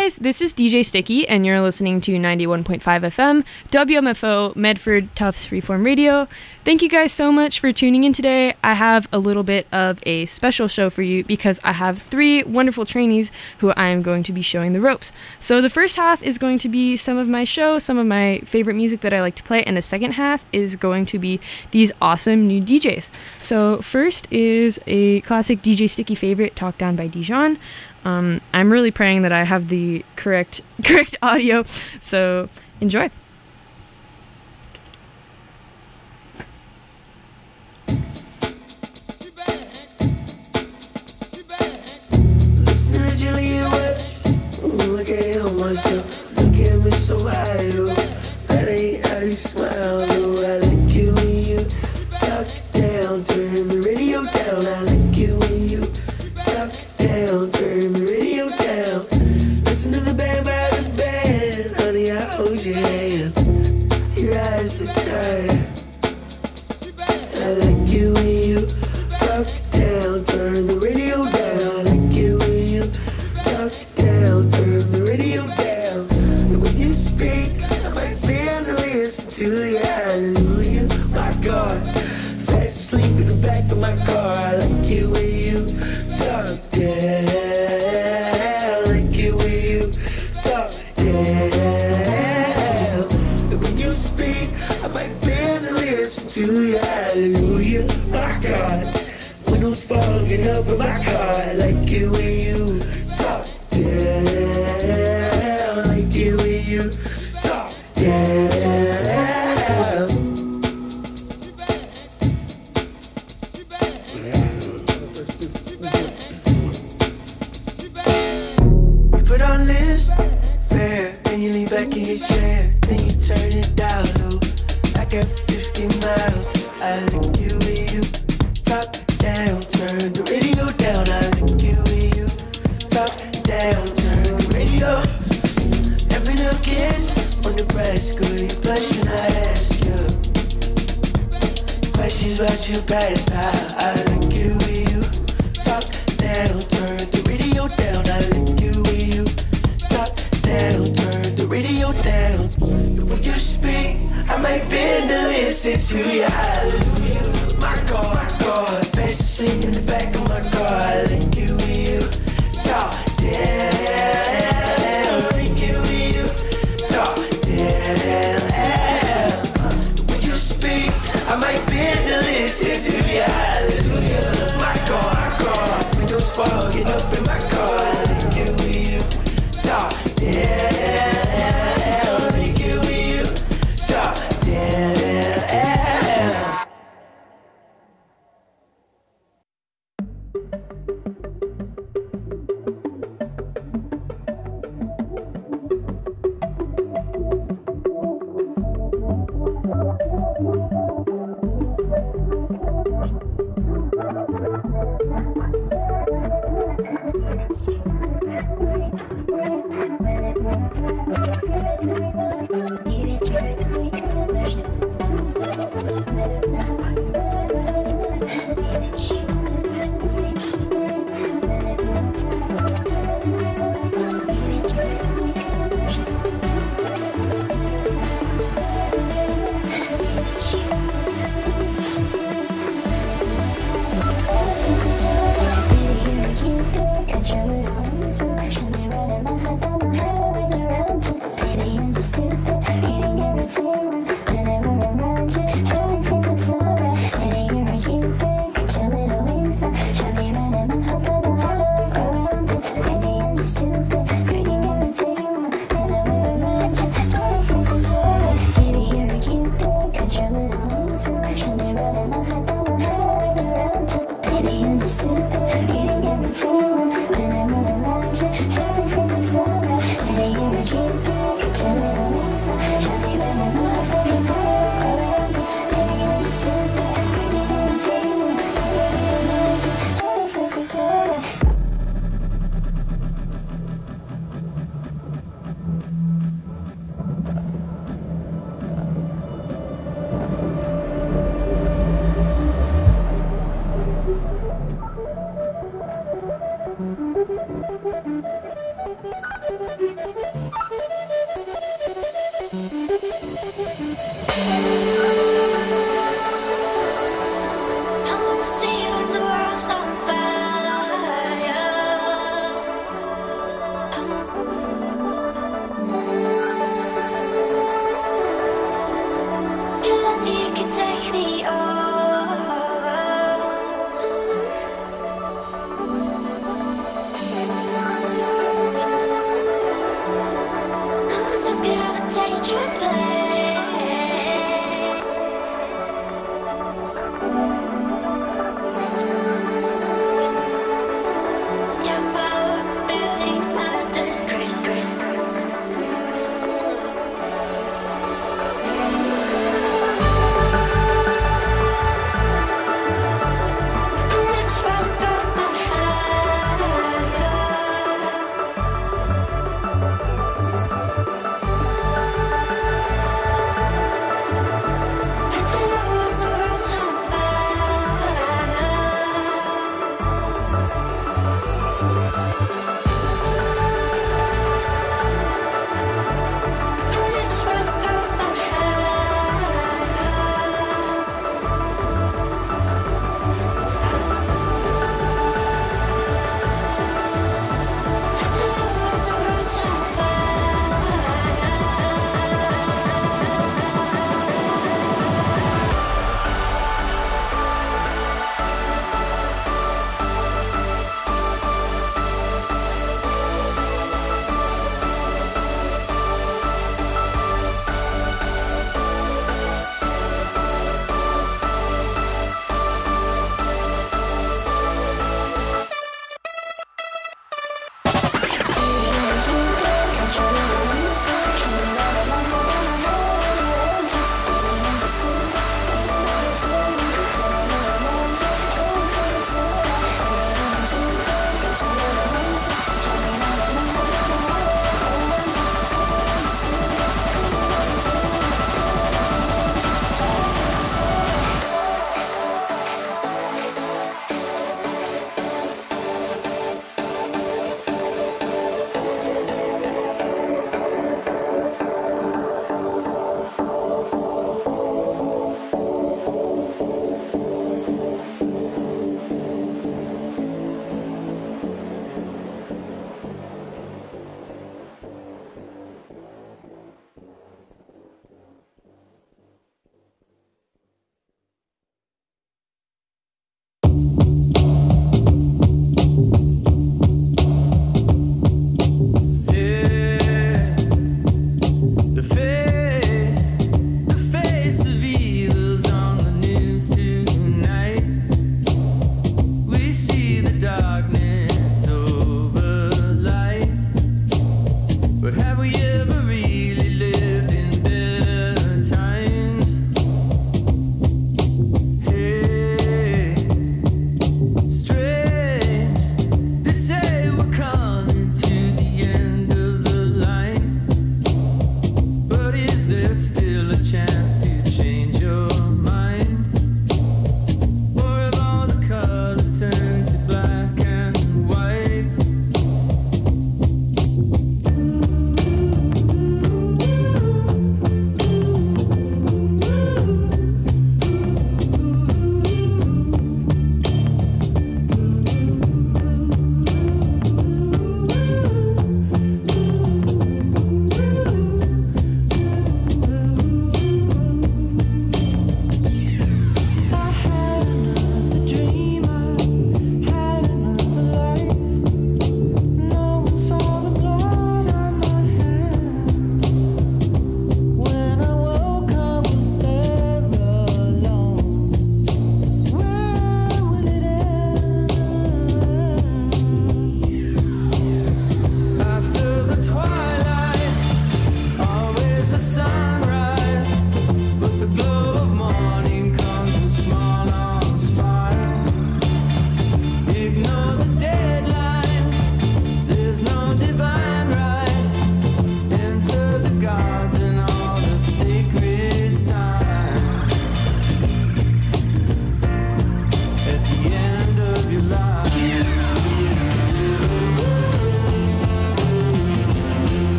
guys, this is DJ Sticky, and you're listening to 91.5 FM, WMFO, Medford Tufts Freeform Radio. Thank you guys so much for tuning in today. I have a little bit of a special show for you because I have 3 wonderful trainees who I am going to be showing the ropes. So the first half is going to be some of my show, some of my favorite music that I like to play, and the second half is going to be these awesome new DJs. So first is a classic DJ Sticky favorite, Talk Down by Dijon. I'm really praying that I have the correct audio, so enjoy. Listen to Julia West. Look at myself. Look at me so high, oh. That ain't how you smile, oh. I like you when you talk down, turn the radio down. I like you when you talk down, turn the radio down. Listen to the band by the band, honey, I hold your hand. Your eyes look tired. I like you when you talk down, turn the radio down. I like you when you talk down, turn the radio down. And when you speak, I might be able to listen to you. Hallelujah, my God. Fast asleep in the back of my car. I like you when you talk down. I like you when you talk down. And when you speak, I might be able to listen to you. Hallelujah, my God. Windows fogging up in my car. I like you when you talk down. I like you when you talk down. You put on this fair, and you lean back in your chair, then you turn it down low. I got 50 miles. I like you when you talk down, turn the radio down. I like you when you talk down, turn the radio. Every little kiss on the breast, girl, you blush when I ask you questions about your past. I like you when you talk down, turn the radio down. I like you when you talk down, turn the radio down. And when you speak, I might bend to listen to you. Hallelujah, my God, my God. Fast asleep in the back of my car. I like you when you talk down. I like you when you talk down. When you speak, I might bend to listen to you. Hallelujah, my God, my God. Windows fogging up in my car. I like you when you talk down. I like you when you talk down.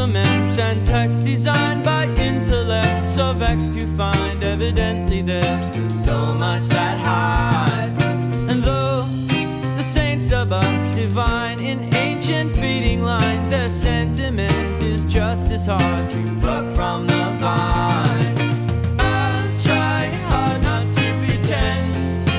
compliments and text designed by intellects so vexed to find evidently there's still so much that hides. And though the saints dub us divine in ancient fading lines, their sentiment is just as hard to pluck from the vine. I'll try hard not to pretend,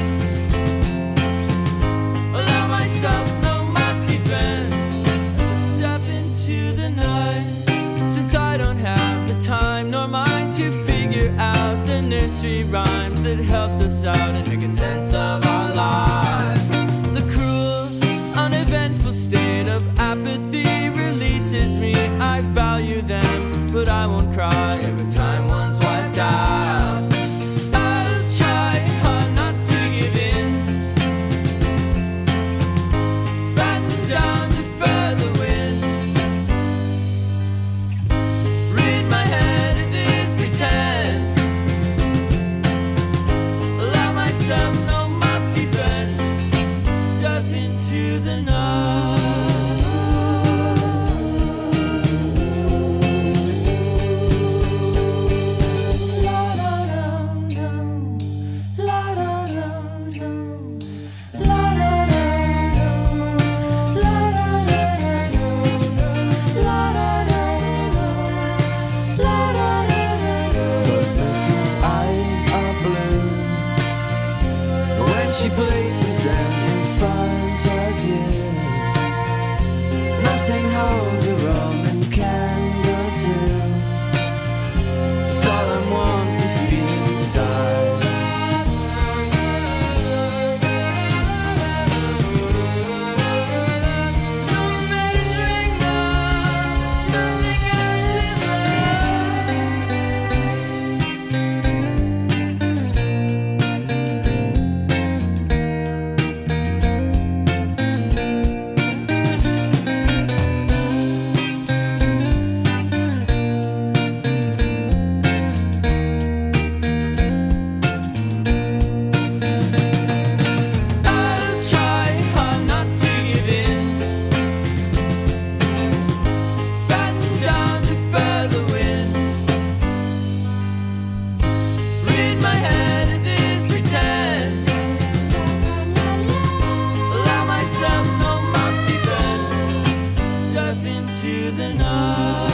allow myself no mock defense as I step into the night, since I don't have the time nor mind to figure out the nursery rhymes that helped us out and make a sense of our lives. The cruel, uneventful state of apathy releases me. I value them, but I won't cry every time one's wiped out. I'll try hard not to give in, batten down to feather wind, rid my head of this pretense, allow myself no mock defense, step into the night. She places them in front of you. Nothing holds a Roman candle to solemn warmth you feel inside. There's no measuring up, nothing else is into the night.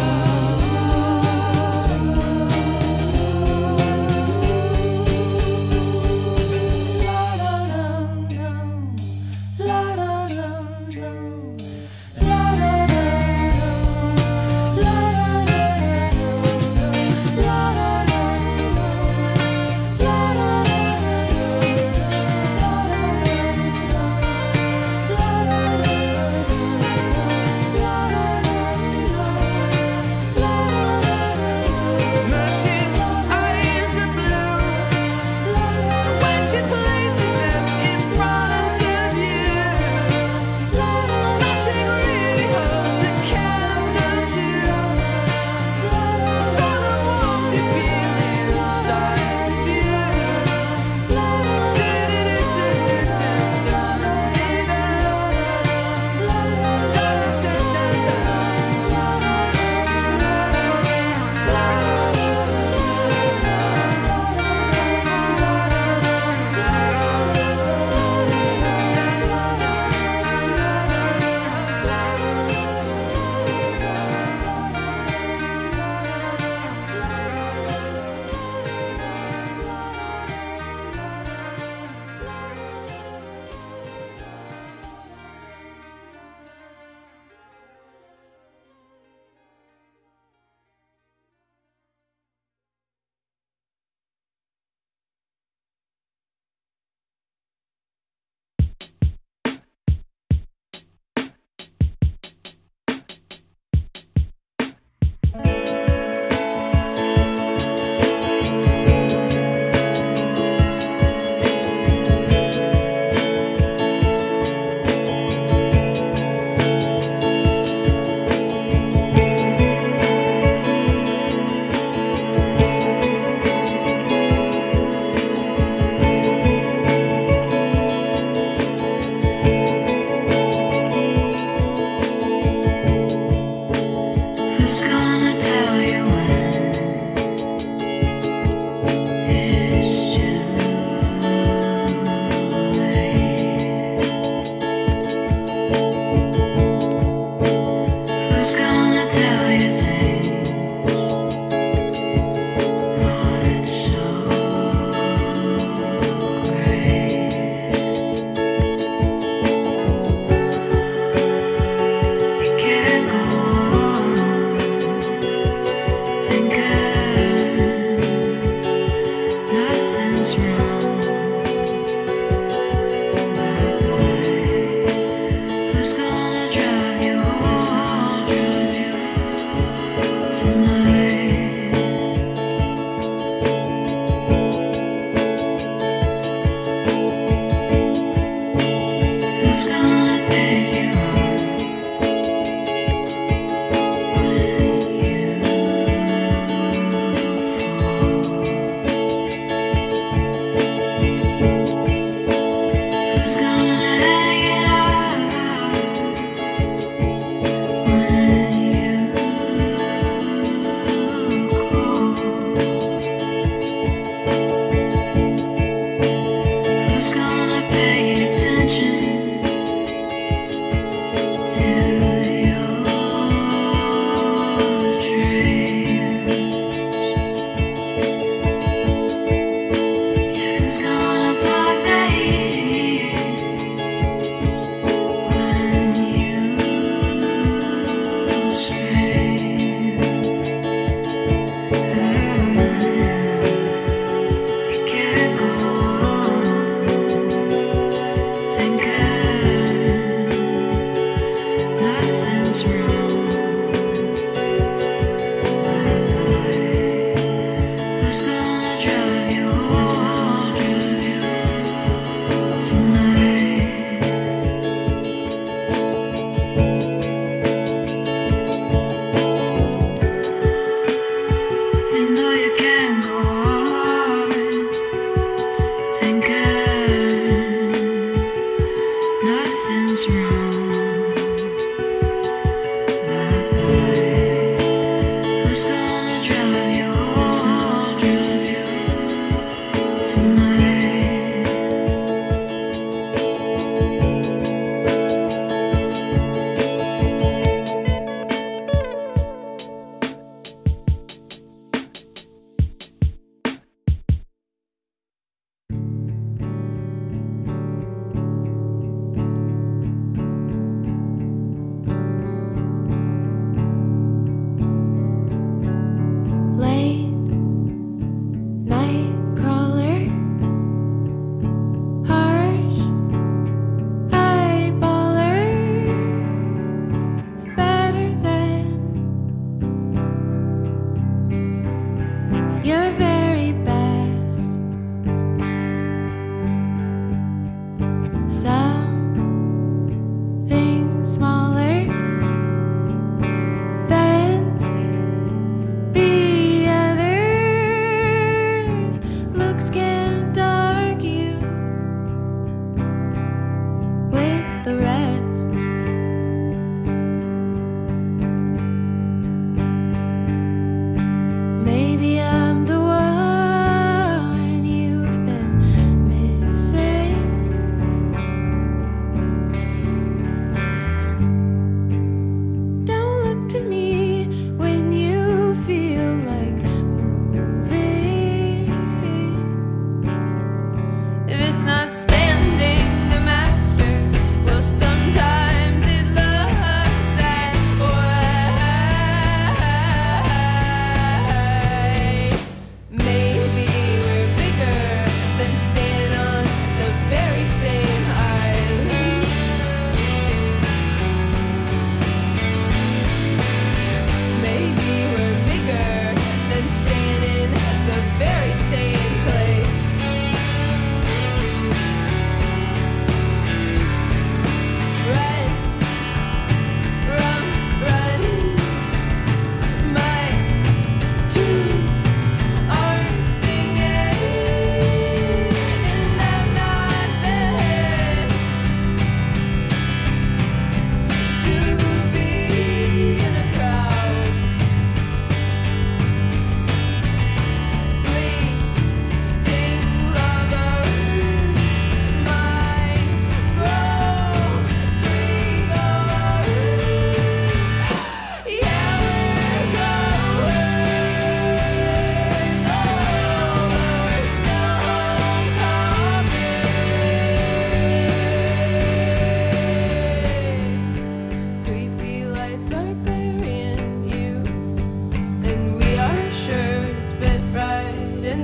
The sky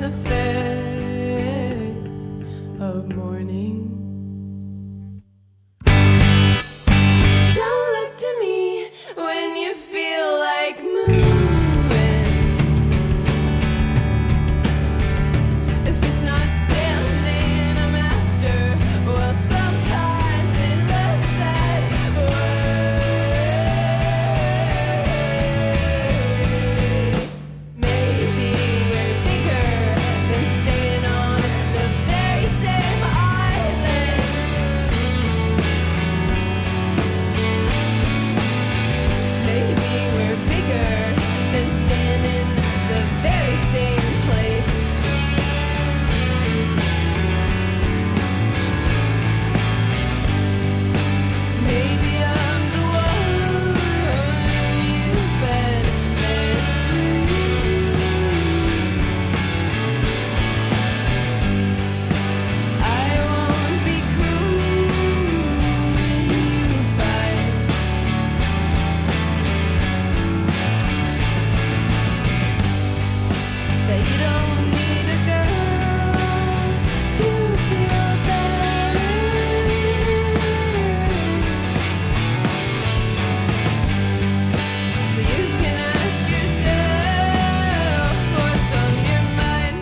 the face of morning. Don't look to me when you feel like moving. If it's not standing, I'm after. Well, sometimes it looks that way. Maybe we're bigger than staying on the very same island. Maybe we're bigger than staying in the very same place. Maybe I'm the one you've been missing. I won't be cruel when you fight. That you don't need a girl to feel better. But you can ask yourself what's on your mind.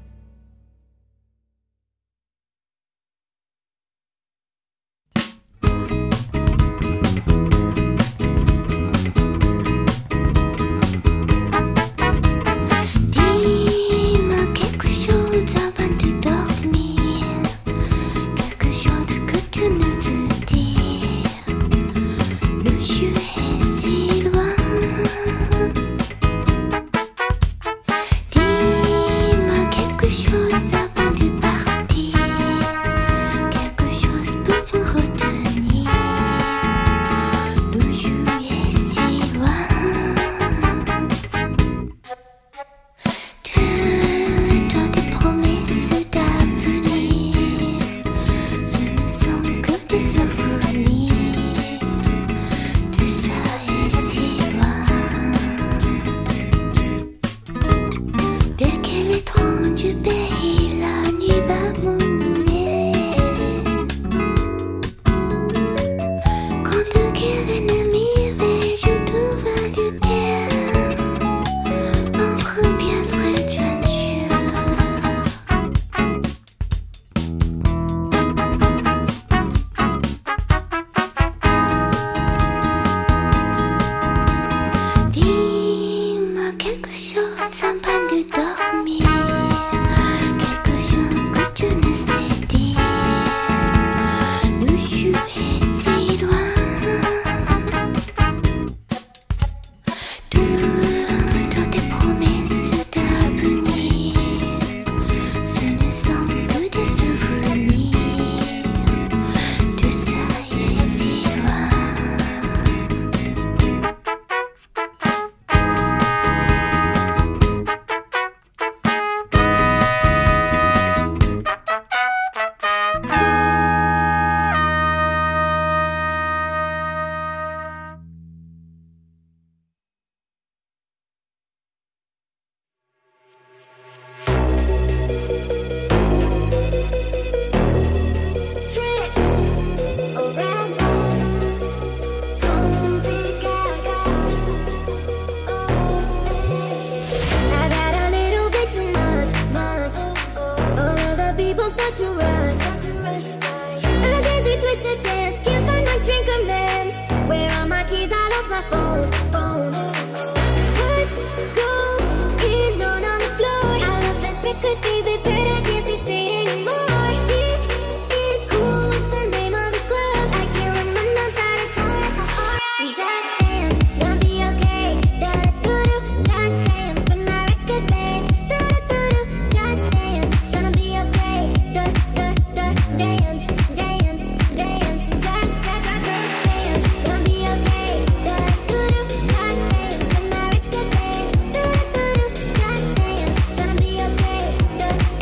Dis-moi quelque chose avant de dormir, quelque chose que tu ne sais dire. Le jeu est si loin. Dis-moi quelque chose avant de partir, quelque chose pour me retenir. Le jeu est si loin. Toutes tes promesses d'avenir, ce ne sont que des souvenirs. Tout ça est si loin. Bien quel étrange pays la nuit va m'emmener. Quand de guerre ennemie vais-je devant le terre. On reviendrait un jour. Dis-moi quelque chose avant de dormir, quelque chose que tu ne sais dire. Le jeu est si loin. Toutes tes promesses d'avenir, ce ne sont que des souvenirs. Tout ça est si loin. I've had a little bit too much. All of the people start to rush. A dizzy twisted dance, can't find my drink or man. Where are my keys? I lost my phone. What's going on the floor? I love this record, baby, but I can't see straight anymore. It cool, what's the name of this club? I can't remember that it's Just dance, gonna be okay. Da-da-doo-doo, just dance, but my record, babe. Da-da-doo-doo, just dance, gonna be okay. Da-da-da-dance, dance, dance, just da-da-dance, gonna be okay. Da-da-doo-doo, just dance, but my record, babe. Da-da-doo-doo, just dance, gonna be okay.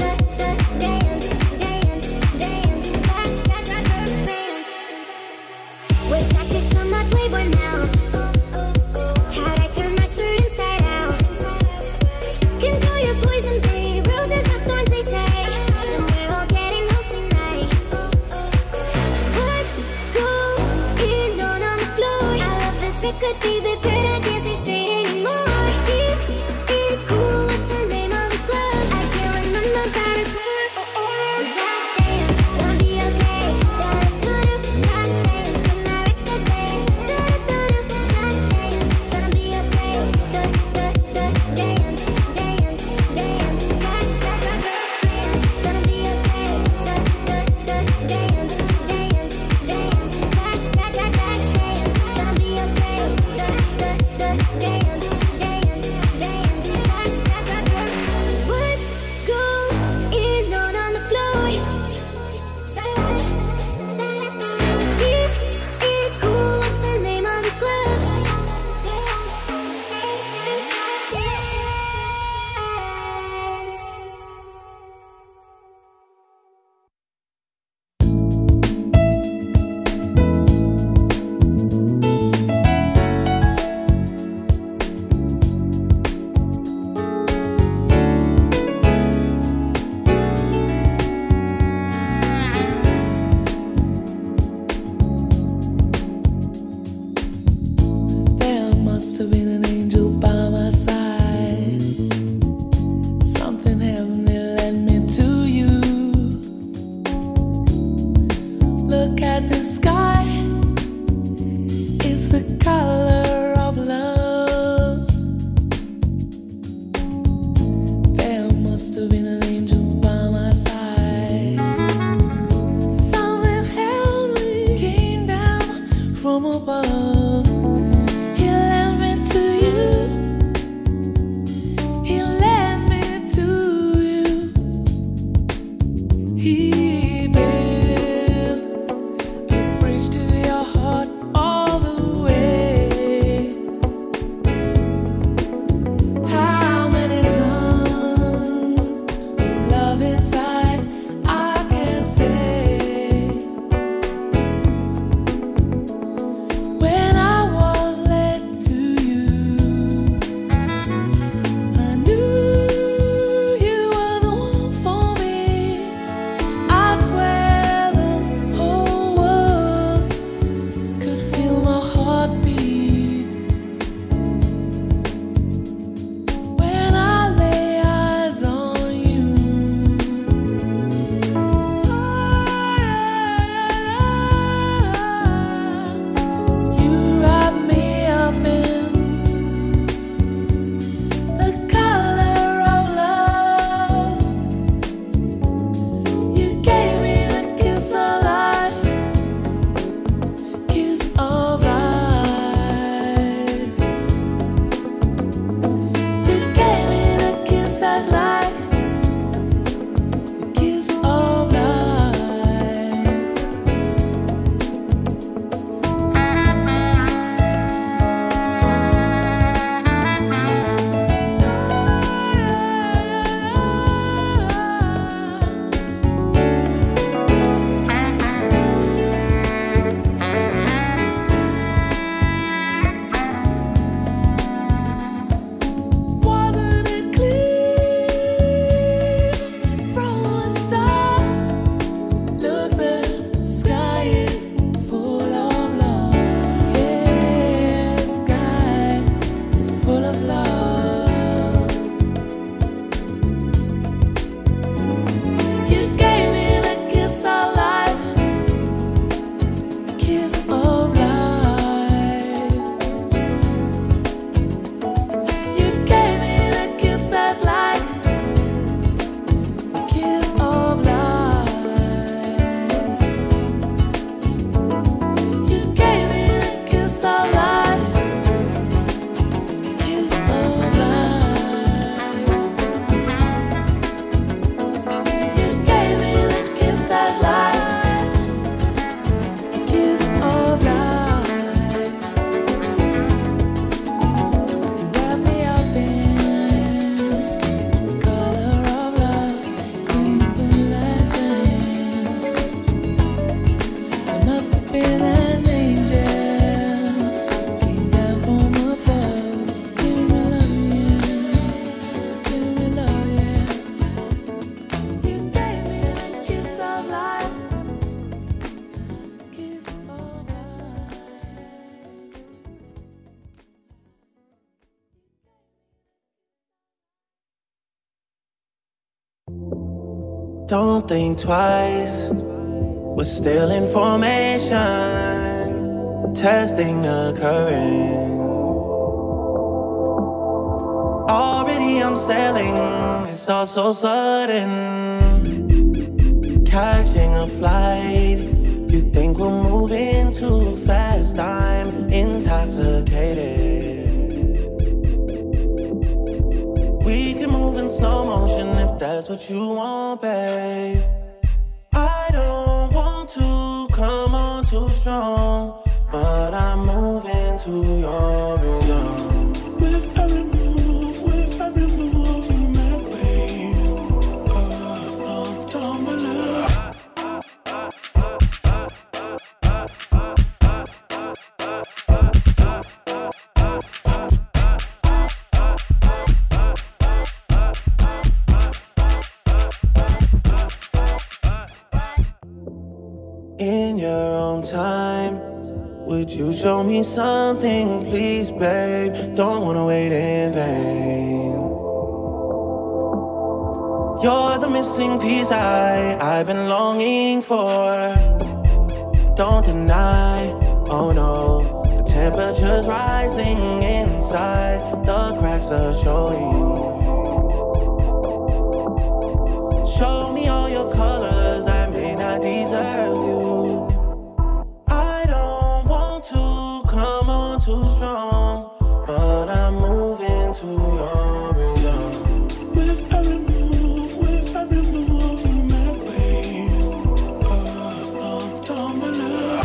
Don't think twice. We're still in formation, testing the current. Already I'm sailing, it's all so sudden. Catching a flight, you think we're moving too fast. I'm intoxicated. We can move in slow motion if that's what you want, babe. I don't want to come on too strong, but I'm moving to your rhythm. With every move you make, babe, don't believe. In your own time, would you show me something, please, babe? Don't wanna wait in vain. You're the missing piece I've been longing for. Don't deny, oh no, the temperature's rising inside, the cracks are showing. Show me all your colors, I may not deserve you. I don't want to come on too strong, but I'm moving to your rhythm. With every move you make, babe, don't believe.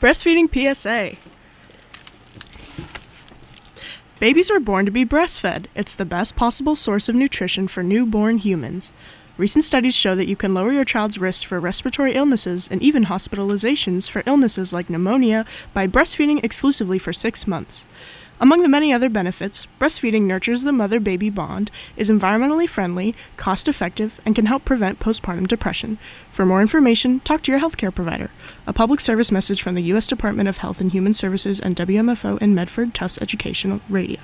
Breastfeeding PSA. Babies were born to be breastfed. It's the best possible source of nutrition for newborn humans. Recent studies show that you can lower your child's risk for respiratory illnesses and even hospitalizations for illnesses like pneumonia by breastfeeding exclusively for 6 months. Among the many other benefits, breastfeeding nurtures the mother-baby bond, is environmentally friendly, cost-effective, and can help prevent postpartum depression. For more information, talk to your healthcare provider. A public service message from the U.S. Department of Health and Human Services and WMFO and Medford Tufts Educational Radio.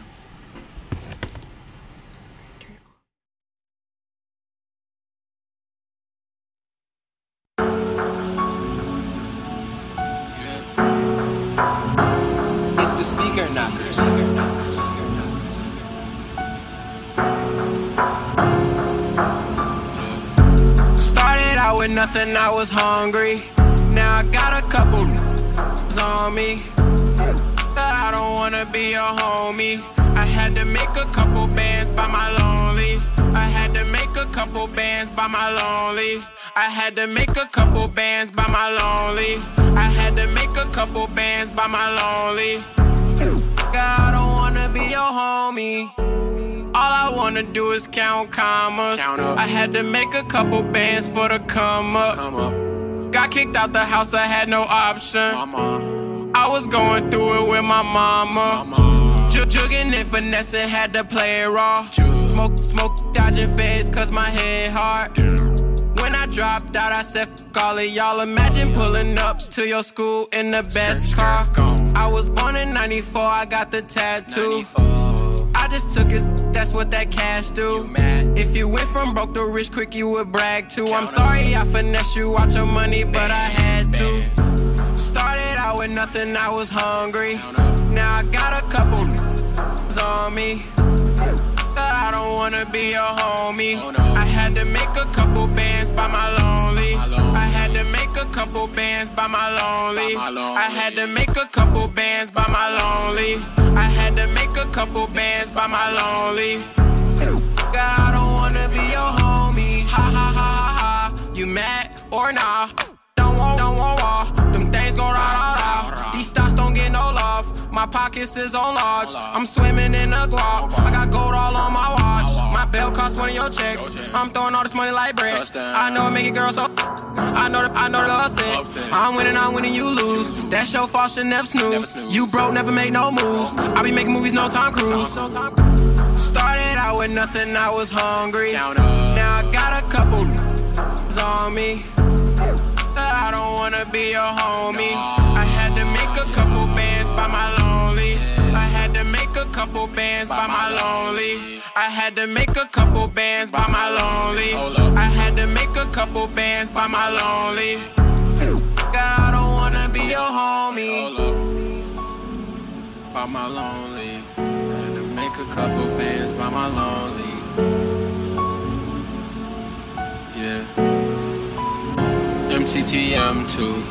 It's the speaker knockers. Started out with nothing, I was hungry. Now I got a couple on me. I don't wanna be a homie. I had to make a couple bands by my lonely. I had to make a couple bands by my lonely. I had to make a couple bands by my lonely. I had to make a couple bands by my lonely. I don't wanna be your homie. All I wanna do is count commas. I had to make a couple bands for the come up. Got kicked out the house, I had no option. I was going through it with my mama. Jugging and finessing, had to play it raw. Smoke, dodging feds, cause my head hard. When I dropped out, I said, fuck all of y'all. Imagine pulling up to your school in the best car. I was born in 94, I got the tattoo. I just took his, that's what that cash do. If you went from broke to rich quick, you would brag too. I'm sorry I finesse you out your money, but I had to. Started out with nothing, I was hungry. Now I got a couple on me. I don't wanna be a homie. I had to make a couple bands by my lonely. I had to make a couple bands by my lonely. I had to make a couple bands by my lonely. I had to make a couple bands by my lonely. I don't wanna be your homie. Ha ha ha ha ha. You mad or nah? Don't want. Them things go rah. These stocks don't get no love. My pockets is on large. I'm swimming in a guap. I got gold all on my watch. My belt costs one of your checks. I'm throwing all this money like bread. I know it make it girl so. I know the upset. I'm winning, you lose. That's your fault, should never snooze. You broke, never make no moves. I be making movies, no Tom Cruise. Started out with nothing, I was hungry. Now I got a couple on me. I don't wanna be your homie. I had to make a couple bands by my lonely. I had to make a couple bands by my lonely. I had to make a couple bands by my lonely. I had to make a couple bands by my lonely. I don't wanna be your homie. By my lonely. I had to make a couple bands by my lonely. Yeah. MTTM2.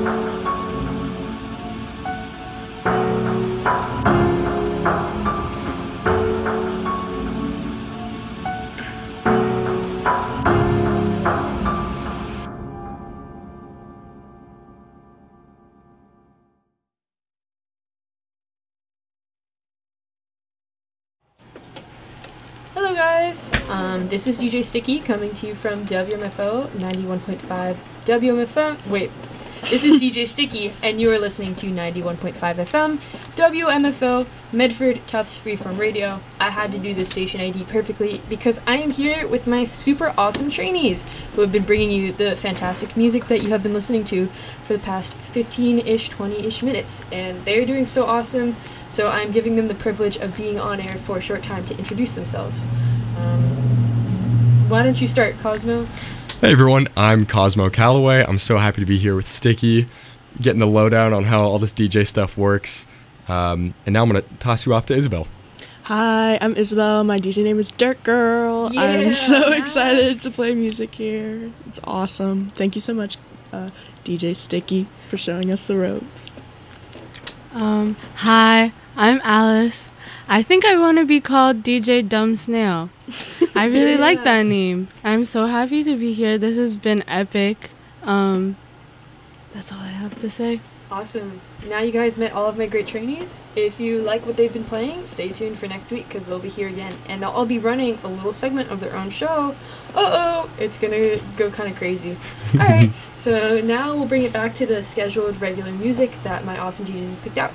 Hello guys, this is DJ Sticky coming to you from WMFO 91.5 WMFM. Wait, this is DJ Sticky and you are listening to 91.5 FM WMFO Medford Tufts Freeform Radio. I had to do the station ID perfectly because I am here with my super awesome trainees who have been bringing you the fantastic music that you have been listening to for the past 15-ish, 20-ish minutes, and they're doing so awesome. So I'm giving them the privilege of being on air for a short time to introduce themselves. Why don't you start, Cosmo? Hey everyone, I'm Cosmo Calloway. I'm so happy to be here with Sticky, getting the lowdown on how all this DJ stuff works. And now I'm going to toss you off to Isabel. Hi, I'm Isabel. My DJ name is Dirt Girl. Yeah, I'm so nice. excited to play music here. It's awesome. Thank you so much, DJ Sticky, for showing us the ropes. Hi, I'm Alice. I think I want to be called DJ Dumb Snail. I really like that name. I'm so happy to be here. This has been epic. That's all I have to say. Awesome. Now you guys met all of my great trainees. If you like what they've been playing, stay tuned for next week because they'll be here again. And they'll all be running a little segment of their own show. Uh-oh, it's going to go kind of crazy. All right, so now we'll bring it back to the scheduled regular music that my awesome DJs have picked out.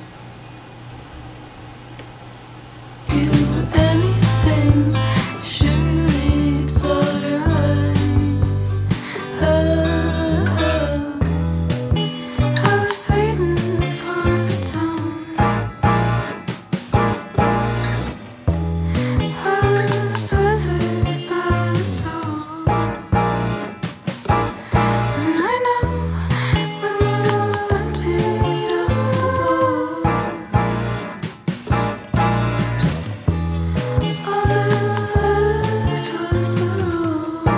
Anything, surely it's alright. I was waiting for the tone. I was weathered by the soul, and I know when you emptied out the bowl, all that's left was the road.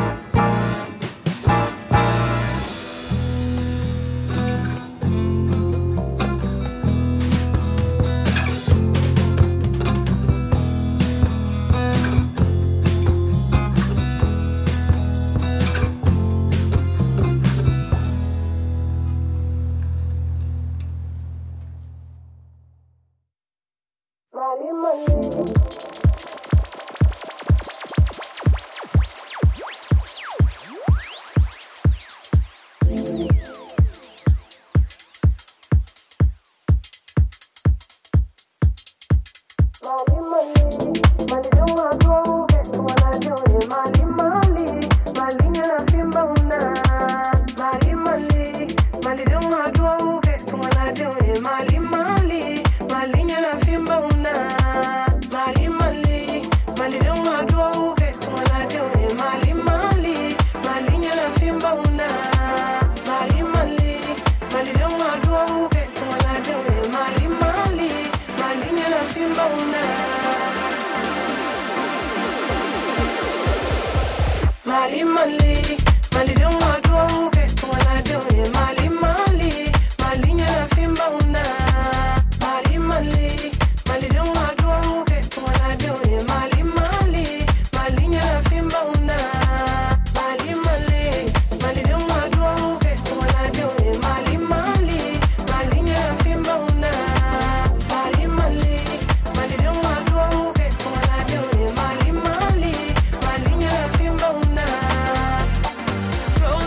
Roll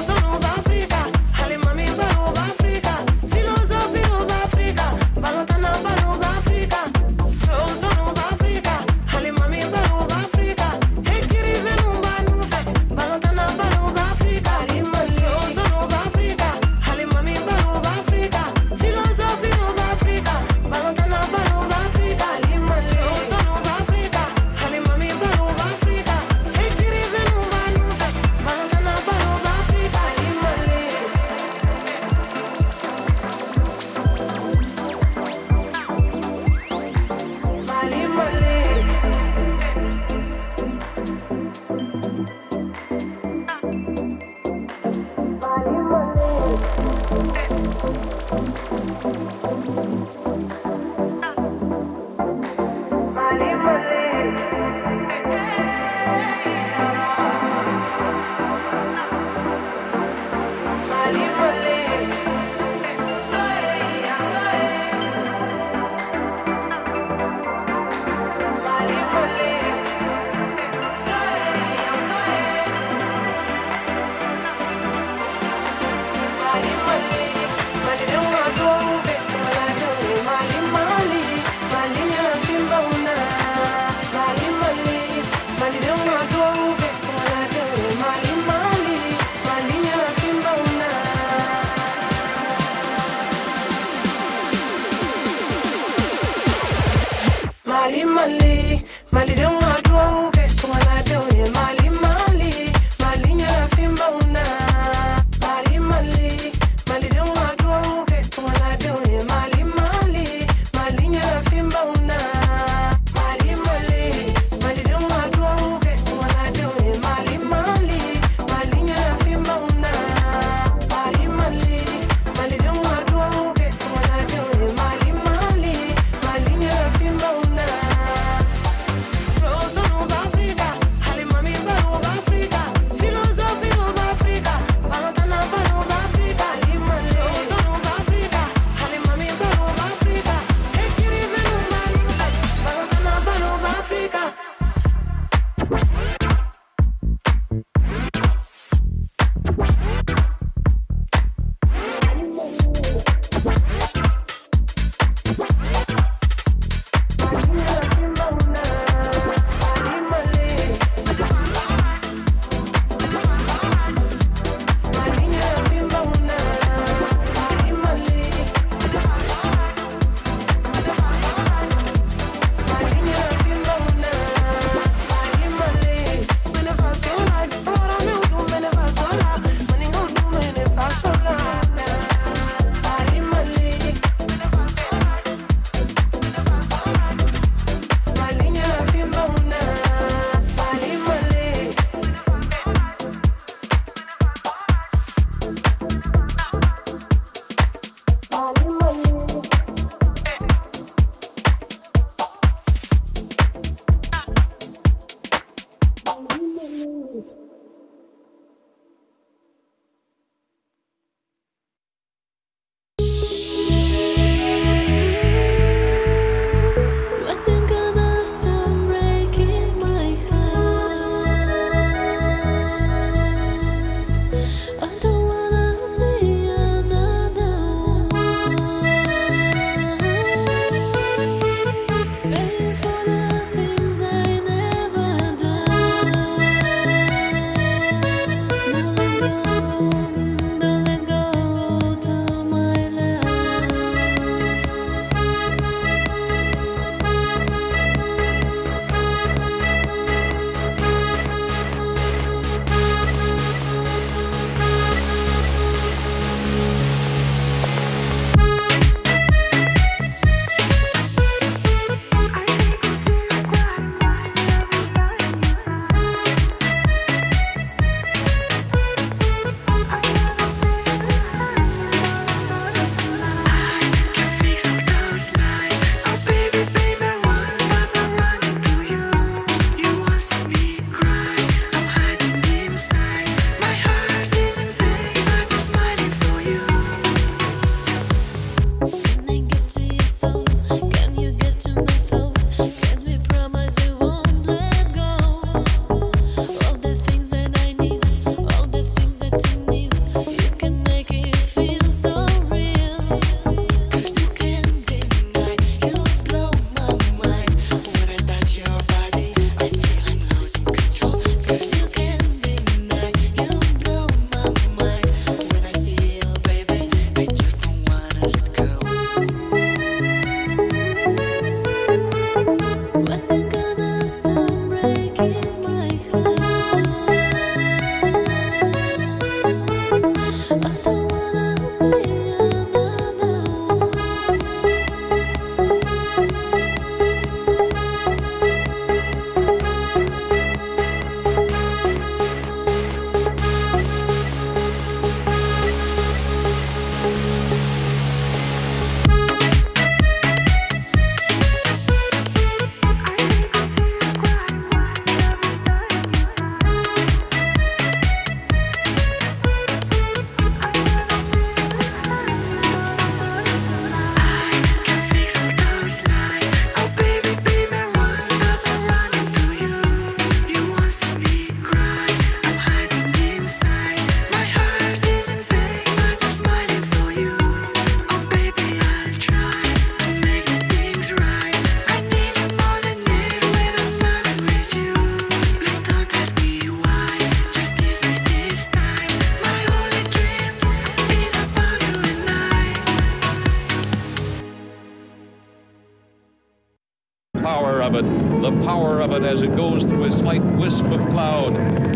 of it as it goes through a slight wisp of cloud.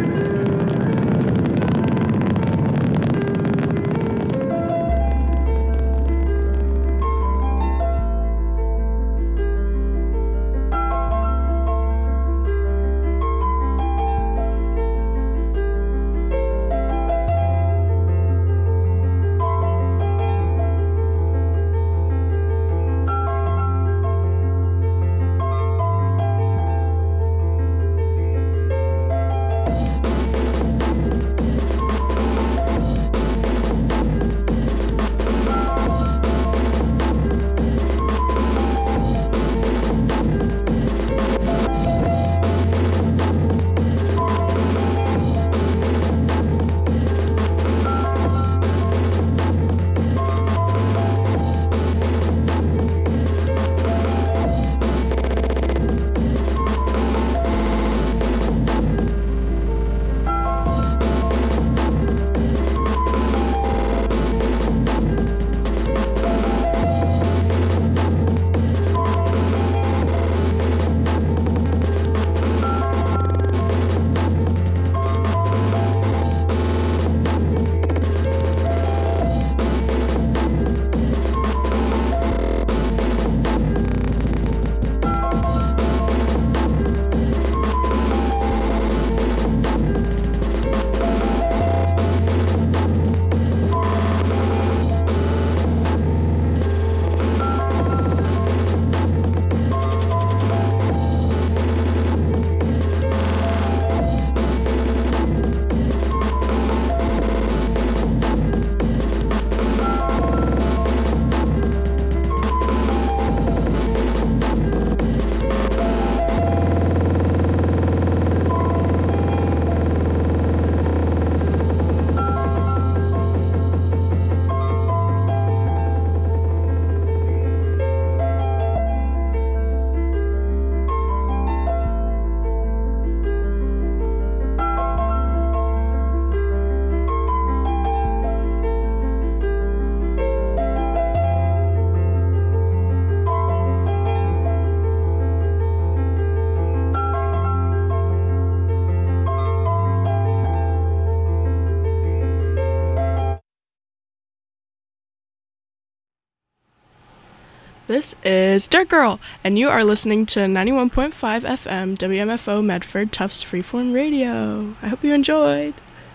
This is Dirt Girl, and you are listening to 91.5 FM WMFO Medford Tufts Freeform Radio. I hope you enjoyed.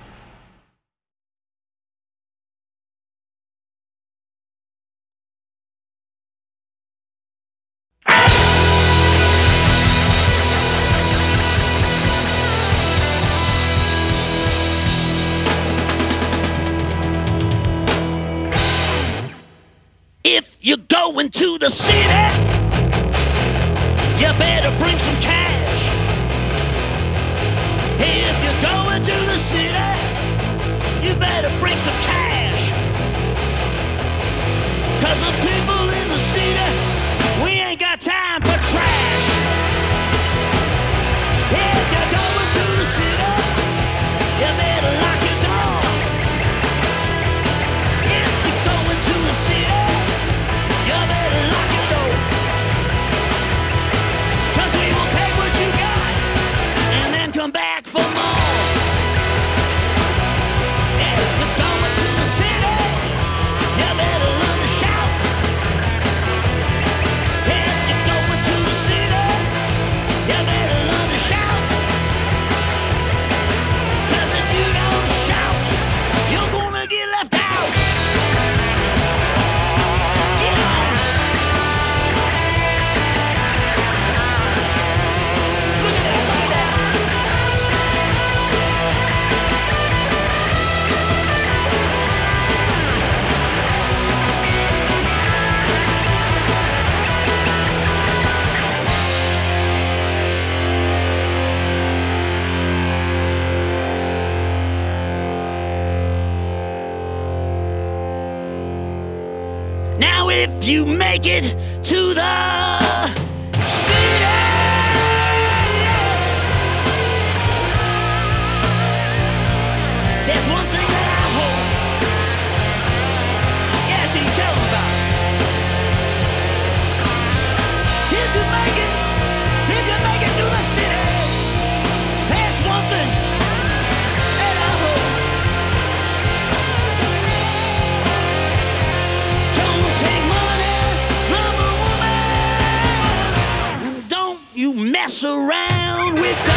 If you're going to the city, you better bring some cash. If you're going to the city, you better bring some cash. 'Cause the people in the city, we ain't got time for trash. If you're going to the city, you better lock your door. If you're going to the city, you better lock your door. 'Cause we will take what you got and then come back for more. If you're going to the city, you better learn to shout. If you're going to the city, you better learn to shout. 'Cause if you don't shout, you're gonna get left out. Get on. Look at that right there. Now if you make it to the city, there's one thing that I hope. Yeah, T, tell them about it. If you make it to the city, soon we die.